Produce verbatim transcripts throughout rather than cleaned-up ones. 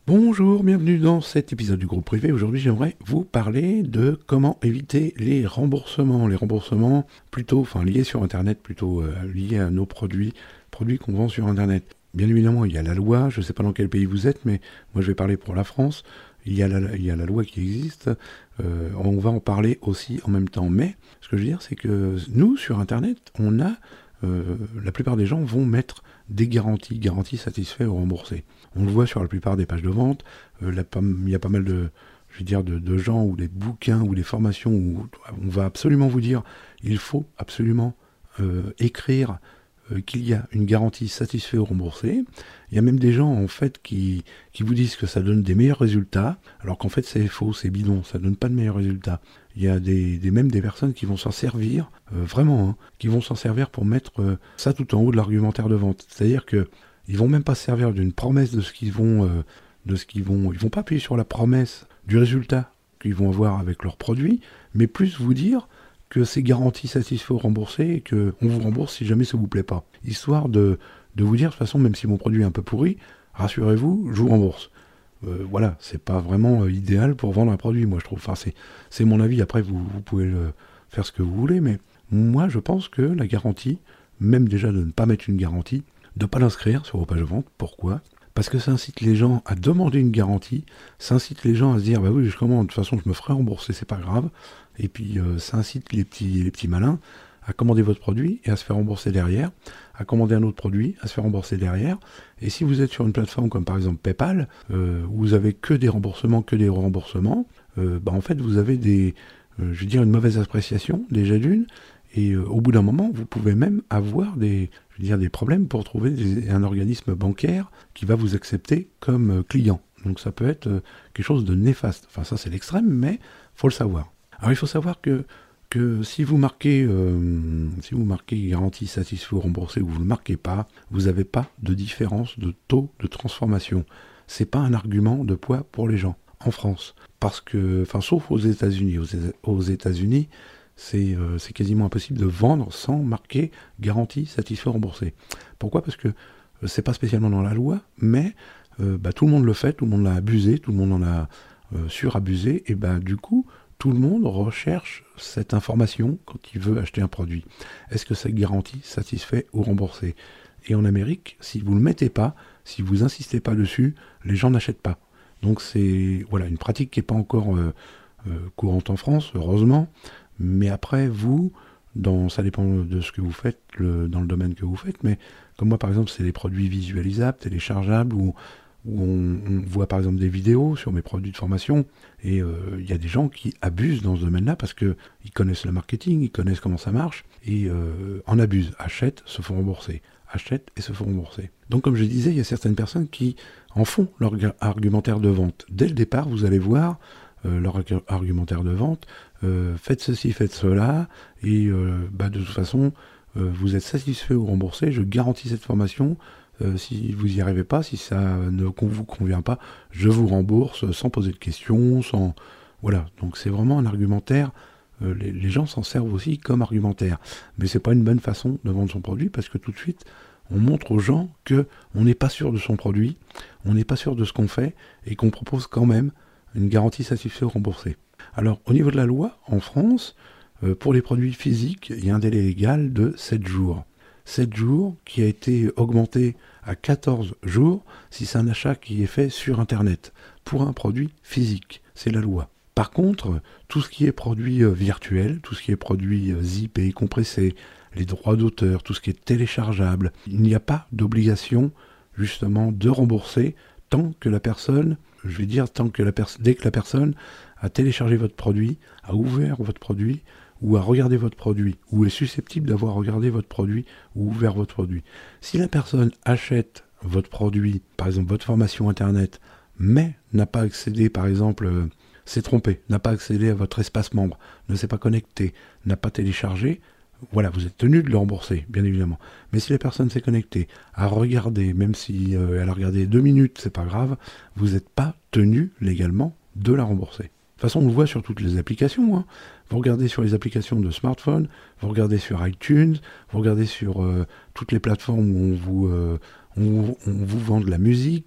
Bonjour, bienvenue dans cet épisode du groupe privé. Aujourd'hui, j'aimerais vous parler de comment éviter les remboursements. Les remboursements plutôt, enfin liés sur Internet, plutôt euh, liés à nos produits, produits qu'on vend sur Internet. Bien évidemment, il y a la loi, je ne sais pas dans quel pays vous êtes, mais moi je vais parler pour la France. Il y a la, il y a la loi qui existe, euh, on va en parler aussi en même temps. Mais ce que je veux dire, c'est que nous, sur Internet, on a, euh, la plupart des gens vont mettre des garanties, garanties satisfaites ou remboursées. On le voit sur la plupart des pages de vente, euh, là, il y a pas mal de, je veux dire, de, de gens ou des bouquins ou des formations où on va absolument vous dire il faut absolument euh, écrire euh, qu'il y a une garantie satisfaite ou remboursée. Il y a même des gens en fait qui, qui vous disent que ça donne des meilleurs résultats, alors qu'en fait c'est faux, c'est bidon, ça donne pas de meilleurs résultats. Il y a des, des, même des personnes qui vont s'en servir, euh, vraiment, hein, qui vont s'en servir pour mettre euh, ça tout en haut de l'argumentaire de vente. C'est-à-dire que ils vont même pas se servir d'une promesse de ce qu'ils vont, euh, de ce qu'ils vont, ils vont pas appuyer sur la promesse du résultat qu'ils vont avoir avec leurs produits, mais plus vous dire que c'est garanti, satisfait ou remboursé et qu'on vous rembourse si jamais ça vous plaît pas. Histoire de, de vous dire, de toute façon, même si mon produit est un peu pourri, rassurez-vous, je vous rembourse. Euh, voilà, c'est pas vraiment euh, idéal pour vendre un produit, moi je trouve. Enfin, c'est, c'est mon avis, après vous, vous pouvez le, faire ce que vous voulez, mais moi je pense que la garantie, même déjà de ne pas mettre une garantie, de ne pas l'inscrire sur vos pages de vente. Pourquoi ? Parce que ça incite les gens à demander une garantie, ça incite les gens à se dire, bah oui, je commande, de toute façon, je me ferai rembourser, c'est pas grave. Et puis, euh, ça incite les petits, les petits malins à commander votre produit et à se faire rembourser derrière, à commander un autre produit, à se faire rembourser derrière. Et si vous êtes sur une plateforme comme par exemple PayPal, euh, où vous avez que des remboursements, que des remboursements, euh, bah en fait, vous avez des, euh, je veux dire, une mauvaise appréciation, déjà d'une. Et euh, au bout d'un moment, vous pouvez même avoir des, je veux dire, des problèmes pour trouver des, un organisme bancaire qui va vous accepter comme euh, client. Donc ça peut être euh, quelque chose de néfaste. Enfin ça c'est l'extrême, mais faut le savoir. Alors il faut savoir que, que si vous marquez euh, si vous marquez garantie satisfait ou remboursé ou vous ne le marquez pas, vous n'avez pas de différence de taux de transformation. C'est pas un argument de poids pour les gens en France. Parce que, enfin sauf aux États-Unis. Aux, aux États-Unis, c'est euh, c'est quasiment impossible de vendre sans marquer garantie, satisfait, remboursé. Pourquoi ? Parce que euh, c'est pas spécialement dans la loi, mais euh, bah, tout le monde le fait, tout le monde l'a abusé, tout le monde en a euh, surabusé, et bah, du coup, tout le monde recherche cette information quand il veut acheter un produit. Est-ce que c'est garantie, satisfait ou remboursé ? Et en Amérique, si vous ne le mettez pas, si vous insistez pas dessus, les gens n'achètent pas. Donc c'est voilà une pratique qui n'est pas encore euh, euh, courante en France, heureusement. Mais après, vous, dans, ça dépend de ce que vous faites, le, dans le domaine que vous faites, mais comme moi, par exemple, c'est des produits visualisables, téléchargeables, où, où on, on voit par exemple des vidéos sur mes produits de formation, et il euh, y a des gens qui abusent dans ce domaine-là parce qu'ils connaissent le marketing, ils connaissent comment ça marche, et euh, en abusent, achètent, se font rembourser, achètent et se font rembourser. Donc comme je disais, il y a certaines personnes qui en font leur argumentaire de vente. Dès le départ, vous allez voir, Euh, leur argumentaire de vente, euh, faites ceci, faites cela, et euh, bah, de toute façon, euh, vous êtes satisfait ou remboursé, je garantis cette formation, euh, si vous n'y arrivez pas, si ça ne vous convient pas, je vous rembourse sans poser de questions, sans... Voilà, donc c'est vraiment un argumentaire, euh, les, les gens s'en servent aussi comme argumentaire, mais c'est pas une bonne façon de vendre son produit, parce que tout de suite, on montre aux gens qu'on n'est pas sûr de son produit, on n'est pas sûr de ce qu'on fait, et qu'on propose quand même une garantie satisfait ou remboursée. Alors, au niveau de la loi, en France, euh, pour les produits physiques, il y a un délai légal de sept jours. sept jours qui a été augmenté à quatorze jours si c'est un achat qui est fait sur Internet pour un produit physique. C'est la loi. Par contre, tout ce qui est produit euh, virtuel, tout ce qui est produit euh, zippé, compressé, les droits d'auteur, tout ce qui est téléchargeable, il n'y a pas d'obligation justement de rembourser tant que la personne, je vais dire, tant que la pers- dès que la personne a téléchargé votre produit, a ouvert votre produit, ou a regardé votre produit, ou est susceptible d'avoir regardé votre produit, ou ouvert votre produit. Si la personne achète votre produit, par exemple votre formation Internet, mais n'a pas accédé, par exemple, euh, s'est trompé, n'a pas accédé à votre espace membre, ne s'est pas connecté, n'a pas téléchargé, voilà, vous êtes tenu de le rembourser, bien évidemment. Mais si la personne s'est connectée, a regardé, même si euh, elle a regardé deux minutes, c'est pas grave, vous n'êtes pas tenu légalement de la rembourser. De toute façon, on le voit sur toutes les applications. Hein. Vous regardez sur les applications de smartphone, vous regardez sur iTunes, vous regardez sur euh, toutes les plateformes où on vous, euh, on, on vous vend de la musique,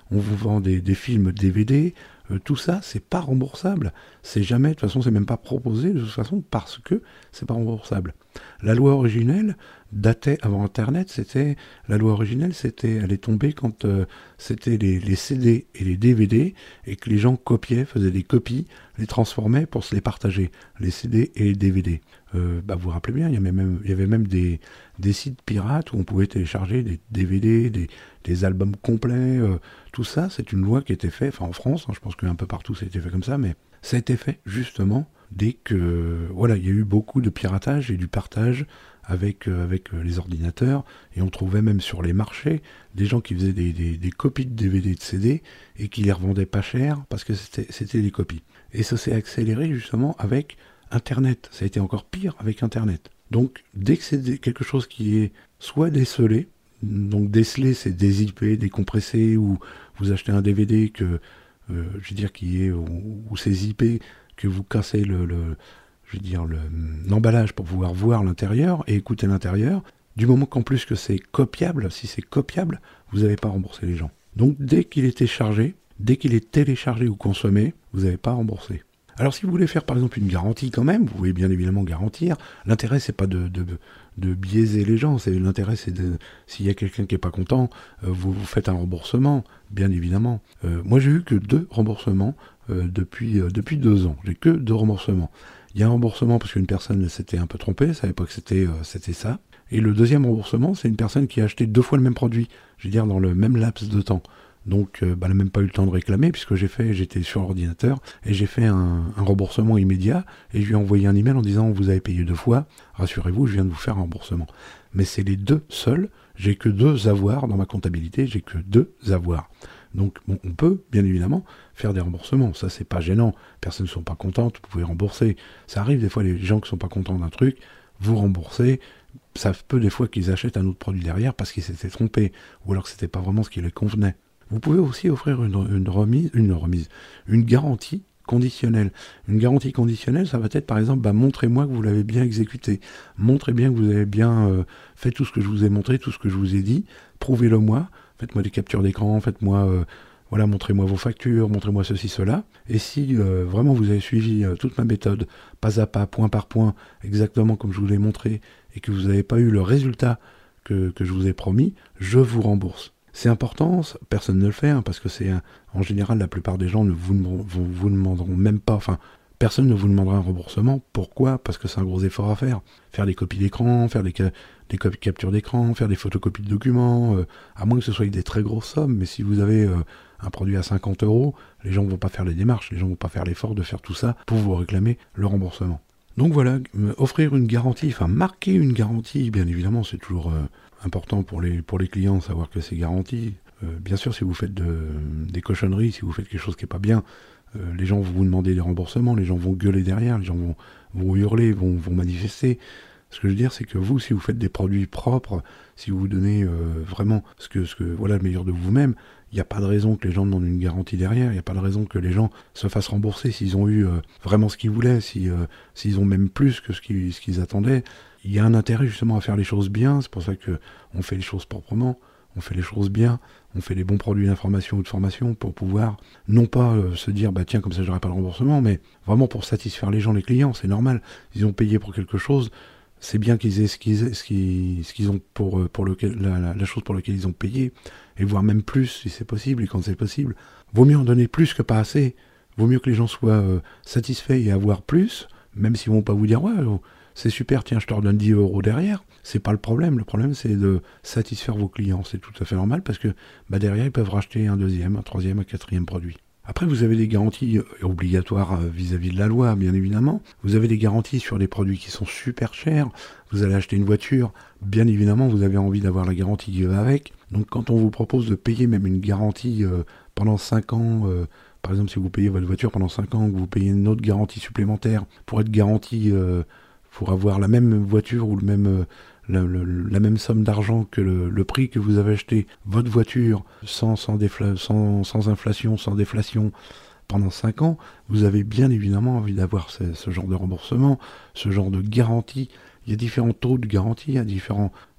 on vous vend des, des films D V D, euh, tout ça, c'est pas remboursable. C'est jamais, de toute façon, c'est même pas proposé de toute façon parce que c'est pas remboursable. La loi originelle datait avant Internet, c'était la loi originelle, c'était, elle est tombée quand euh, c'était les, les C D et les D V D et que les gens copiaient, faisaient des copies, les transformaient pour se les partager, les C D et les D V D. Euh, bah vous vous rappelez bien, il y avait même, il y avait même des, des sites pirates où on pouvait télécharger des D V D, des, des albums complets, euh, tout ça, c'est une loi qui était faite, enfin en France, hein, je pense qu'un peu partout ça a été fait comme ça, mais ça a été fait justement dès que, voilà, il y a eu beaucoup de piratage et du partage avec, euh, avec euh, les ordinateurs, et on trouvait même sur les marchés des gens qui faisaient des, des, des copies de D V D et de C D et qui les revendaient pas cher parce que c'était, c'était des copies. Et ça s'est accéléré justement avec Internet. Ça a été encore pire avec Internet. Donc, dès que c'est quelque chose qui est soit décelé, donc déceler, c'est des I P, décompressé, ou vous achetez un D V D que, euh, je veux dire, qui est, ou, ou ces I P que vous cassez le, le je veux dire, le, l'emballage pour pouvoir voir l'intérieur et écouter l'intérieur. Du moment qu'en plus que c'est copiable, si c'est copiable, vous n'avez pas remboursé les gens. Donc, dès qu'il est téléchargé, dès qu'il est téléchargé ou consommé, vous n'avez pas remboursé. Alors si vous voulez faire par exemple une garantie quand même, vous pouvez bien évidemment garantir. L'intérêt c'est pas de, de, de biaiser les gens, c'est, l'intérêt c'est de, s'il y a quelqu'un qui est pas content, euh, vous, vous faites un remboursement, bien évidemment. Euh, moi j'ai eu que deux remboursements euh, depuis, euh, depuis deux ans, j'ai que deux remboursements. Il y a un remboursement parce qu'une personne s'était un peu trompée, savait pas que c'était, euh, c'était ça. Et le deuxième remboursement, c'est une personne qui a acheté deux fois le même produit, je veux dire dans le même laps de temps. Donc, euh, bah, elle n'a même pas eu le temps de réclamer puisque j'ai fait, j'étais sur l'ordinateur et j'ai fait un, un remboursement immédiat et je lui ai envoyé un email en disant vous avez payé deux fois, rassurez-vous, je viens de vous faire un remboursement. Mais c'est les deux seuls, j'ai que deux avoirs dans ma comptabilité, j'ai que deux avoirs. Donc, bon, on peut bien évidemment faire des remboursements, ça c'est pas gênant, personnes ne sont pas contentes, vous pouvez rembourser. Ça arrive des fois les gens qui sont pas contents d'un truc, vous remboursez. Ça peut des fois qu'ils achètent un autre produit derrière parce qu'ils s'étaient trompés ou alors que c'était pas vraiment ce qui les convenait. Vous pouvez aussi offrir une, une remise, une remise, une garantie conditionnelle. Une garantie conditionnelle, ça va être par exemple, bah, montrez-moi que vous l'avez bien exécuté. Montrez bien que vous avez bien euh, fait tout ce que je vous ai montré, tout ce que je vous ai dit. Prouvez-le moi. Faites-moi des captures d'écran, faites-moi, euh, voilà, montrez-moi vos factures, montrez-moi ceci, cela. Et si euh, vraiment vous avez suivi euh, toute ma méthode, pas à pas, point par point, exactement comme je vous l'ai montré, et que vous n'avez pas eu le résultat que, que je vous ai promis, je vous rembourse. C'est important, personne ne le fait, hein, parce que c'est, en général, la plupart des gens ne vous, vous, vous demanderont même pas, enfin, personne ne vous demandera un remboursement. Pourquoi ? Parce que c'est un gros effort à faire. Faire des copies d'écran, faire des, des captures d'écran, faire des photocopies de documents, euh, à moins que ce soit des très grosses sommes, mais si vous avez euh, un produit à cinquante euros, les gens ne vont pas faire les démarches, les gens ne vont pas faire l'effort de faire tout ça pour vous réclamer le remboursement. Donc voilà, euh, offrir une garantie, enfin marquer une garantie, bien évidemment, c'est toujours euh, important pour les, pour les clients, savoir que c'est garanti. Euh, bien sûr, si vous faites de, des cochonneries, si vous faites quelque chose qui n'est pas bien, euh, les gens vont vous demander des remboursements, les gens vont gueuler derrière, les gens vont, vont hurler, vont, vont manifester. Ce que je veux dire, c'est que vous, si vous faites des produits propres, si vous donnez euh, vraiment ce que, ce que, voilà, le meilleur de vous-même, il n'y a pas de raison que les gens demandent une garantie derrière, il n'y a pas de raison que les gens se fassent rembourser s'ils ont eu euh, vraiment ce qu'ils voulaient, si, euh, s'ils ont même plus que ce qu'ils, ce qu'ils attendaient. Il y a un intérêt justement à faire les choses bien, c'est pour ça qu'on fait les choses proprement, on fait les choses bien, on fait les bons produits d'information ou de formation pour pouvoir, non pas euh, se dire, bah tiens, comme ça j'aurai pas le remboursement, mais vraiment pour satisfaire les gens, les clients, c'est normal, ils ont payé pour quelque chose, c'est bien qu'ils aient ce qu'ils, aient, ce qu'ils, ce qu'ils ont pour, pour lequel, la, la, la chose pour laquelle ils ont payé, et voire même plus si c'est possible, et quand c'est possible. Vaut mieux en donner plus que pas assez, vaut mieux que les gens soient euh, satisfaits et avoir plus, même s'ils vont pas vous dire, ouais, c'est super, tiens, je te redonne dix euros derrière. C'est pas le problème. Le problème, c'est de satisfaire vos clients. C'est tout à fait normal parce que bah, derrière, ils peuvent racheter un deuxième, un troisième, un quatrième produit. Après, vous avez des garanties obligatoires vis-à-vis de la loi, bien évidemment. Vous avez des garanties sur des produits qui sont super chers. Vous allez acheter une voiture, bien évidemment, vous avez envie d'avoir la garantie qui va avec. Donc, quand on vous propose de payer même une garantie euh, pendant cinq ans, euh, par exemple, si vous payez votre voiture pendant cinq ans, que vous payez une autre garantie supplémentaire pour être garanti... Euh, pour avoir la même voiture ou le même, la, la, la même somme d'argent que le, le prix que vous avez acheté votre voiture sans, sans, défla, sans, sans inflation, sans déflation pendant cinq ans, vous avez bien évidemment envie d'avoir ce, ce genre de remboursement, ce genre de garantie. Il y a différents taux de garantie, il y a différents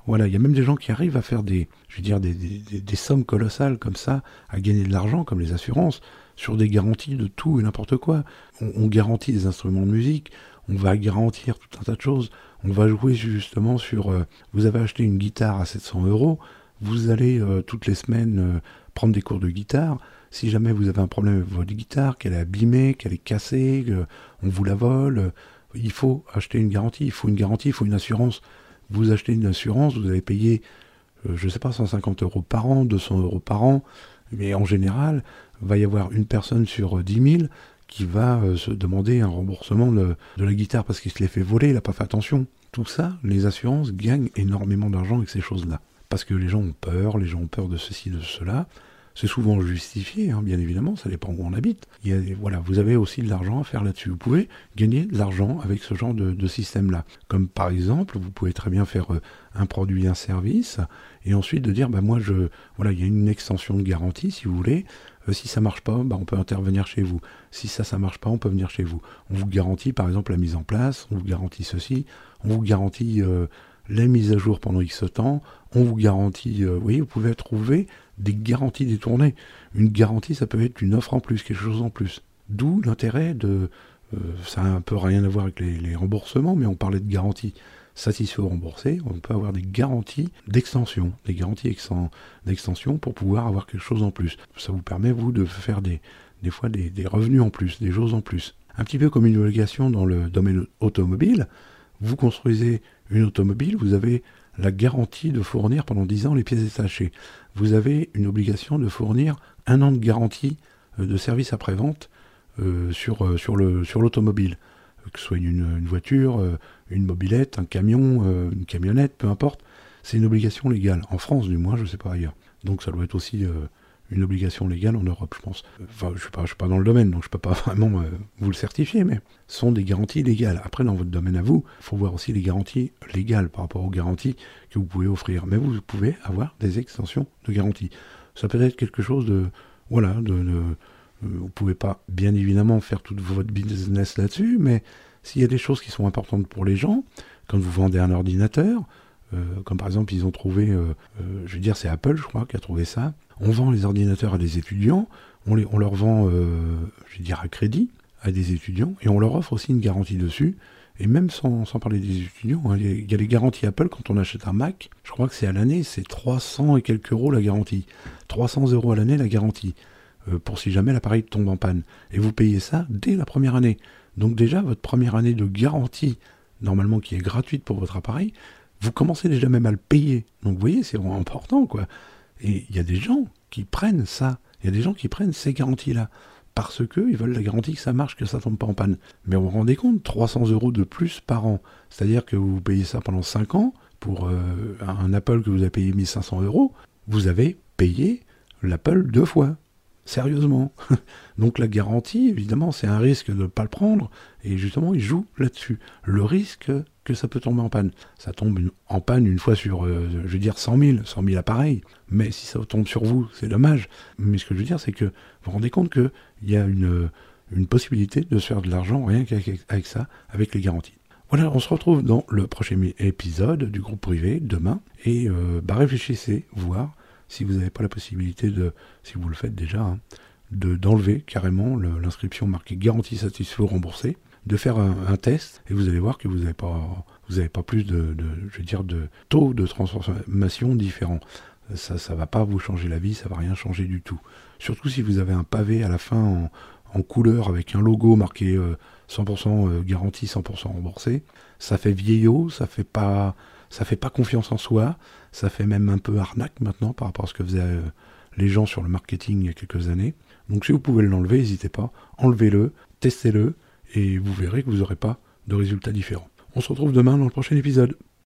Voilà, il y a même des gens qui arrivent à faire des, je veux dire, des, des, des sommes colossales comme ça, à gagner de l'argent, comme les assurances, sur des garanties de tout et n'importe quoi. On, on garantit des instruments de musique, on va garantir tout un tas de choses. On va jouer justement sur... Euh, vous avez acheté une guitare à sept cents euros, vous allez euh, toutes les semaines euh, prendre des cours de guitare. Si jamais vous avez un problème avec votre guitare, qu'elle est abîmée, qu'elle est cassée, qu'on vous la vole, euh, il faut acheter une garantie, il faut une garantie, il faut une assurance. Vous achetez une assurance, vous allez payer, euh, je ne sais pas, cent cinquante euros par an, deux cents euros par an, mais en général, il va y avoir une personne sur dix mille qui va euh, se demander un remboursement de, de la guitare parce qu'il se l'est fait voler, il n'a pas fait attention. Tout ça, les assurances gagnent énormément d'argent avec ces choses-là. Parce que les gens ont peur, les gens ont peur de ceci, de cela. C'est souvent justifié, hein, bien évidemment, ça dépend où on habite. Il y a, voilà, vous avez aussi de l'argent à faire là-dessus. Vous pouvez gagner de l'argent avec ce genre de, de système-là. Comme par exemple, vous pouvez très bien faire euh, un produit, un service, et ensuite de dire, bah moi, je, voilà, il y a une extension de garantie, si vous voulez. Euh, si ça marche pas, bah, on peut intervenir chez vous. Si ça, ça marche pas, on peut venir chez vous. On vous garantit, par exemple, la mise en place, on vous garantit ceci, on vous garantit euh, la mise à jour pendant X temps, on vous garantit, euh, vous voyez, vous pouvez trouver des garanties détournées. Une garantie, ça peut être une offre en plus, quelque chose en plus. D'où l'intérêt de... Euh, ça n'a un peu rien à voir avec les, les remboursements, mais on parlait de garantie satisfait ou remboursé. On peut avoir des garanties d'extension, des garanties exen- d'extension pour pouvoir avoir quelque chose en plus. Ça vous permet, vous, de faire des, des fois des, des revenus en plus, des choses en plus. Un petit peu comme une obligation dans le domaine automobile. Vous construisez une automobile, vous avez la garantie de fournir pendant dix ans les pièces détachées. Vous avez une obligation de fournir un an de garantie euh, de service après-vente euh, sur, euh, sur, le, sur l'automobile. Euh, que ce soit une, une voiture, euh, une mobilette, un camion, euh, une camionnette, peu importe. C'est une obligation légale. En France, du moins, je ne sais pas ailleurs. Donc ça doit être aussi euh, une obligation légale en Europe, je pense. Enfin, je ne suis pas, je suis pas dans le domaine, donc je ne peux pas vraiment euh, vous le certifier, mais ce sont des garanties légales. Après, dans votre domaine à vous, il faut voir aussi les garanties légales par rapport aux garanties que vous pouvez offrir. Mais vous pouvez avoir des extensions de garantie. Ça peut être quelque chose de... Voilà, de... de vous ne pouvez pas, bien évidemment, faire tout votre business là-dessus, mais s'il y a des choses qui sont importantes pour les gens, quand vous vendez un ordinateur, euh, comme par exemple, ils ont trouvé, euh, euh, je veux dire, c'est Apple, je crois, qui a trouvé ça. On vend les ordinateurs à des étudiants, on, les, on leur vend, euh, je veux dire, à crédit à des étudiants, et on leur offre aussi une garantie dessus. Et même sans, sans parler des étudiants, hein, il y a les garanties Apple quand on achète un Mac, je crois que c'est à l'année, c'est trois cents et quelques euros la garantie. trois cents euros à l'année la garantie, euh, pour si jamais l'appareil tombe en panne. Et vous payez ça dès la première année. Donc déjà, votre première année de garantie, normalement qui est gratuite pour votre appareil, vous commencez déjà même à le payer. Donc vous voyez, c'est vraiment important, quoi. Et il y a des gens qui prennent ça, il y a des gens qui prennent ces garanties-là, parce qu'ils veulent la garantie que ça marche, que ça ne tombe pas en panne. Mais vous vous rendez compte, trois cents euros de plus par an, c'est-à-dire que vous payez ça pendant cinq ans, pour euh, un Apple que vous avez payé mille cinq cents euros, vous avez payé l'Apple deux fois. Sérieusement. Donc la garantie, évidemment, c'est un risque de ne pas le prendre, et justement, il joue là-dessus. Le risque que ça peut tomber en panne. Ça tombe une, en panne une fois sur, euh, je veux dire, cent mille, cent mille appareils, mais si ça tombe sur vous, c'est dommage. Mais ce que je veux dire, c'est que vous vous rendez compte qu'il y a une, une possibilité de se faire de l'argent rien qu'avec avec ça, avec les garanties. Voilà, on se retrouve dans le prochain épisode du groupe privé, demain, et euh, bah, réfléchissez, voir si vous n'avez pas la possibilité de, si vous le faites déjà, hein, de, d'enlever carrément le, l'inscription marquée garantie satisfait ou remboursée, de faire un, un test, et vous allez voir que vous n'avez pas, vous n'avez pas plus de, de, je veux dire, de taux de transformation différents. Ça ne va pas vous changer la vie, ça ne va rien changer du tout. Surtout si vous avez un pavé à la fin en, en couleur avec un logo marqué euh, cent pour cent garantie, cent pour cent remboursé, ça fait vieillot, ça fait pas... Ça fait pas confiance en soi, ça fait même un peu arnaque maintenant par rapport à ce que faisaient euh, les gens sur le marketing il y a quelques années. Donc si vous pouvez l'enlever, n'hésitez pas, enlevez-le, testez-le, et vous verrez que vous n'aurez pas de résultats différents. On se retrouve demain dans le prochain épisode.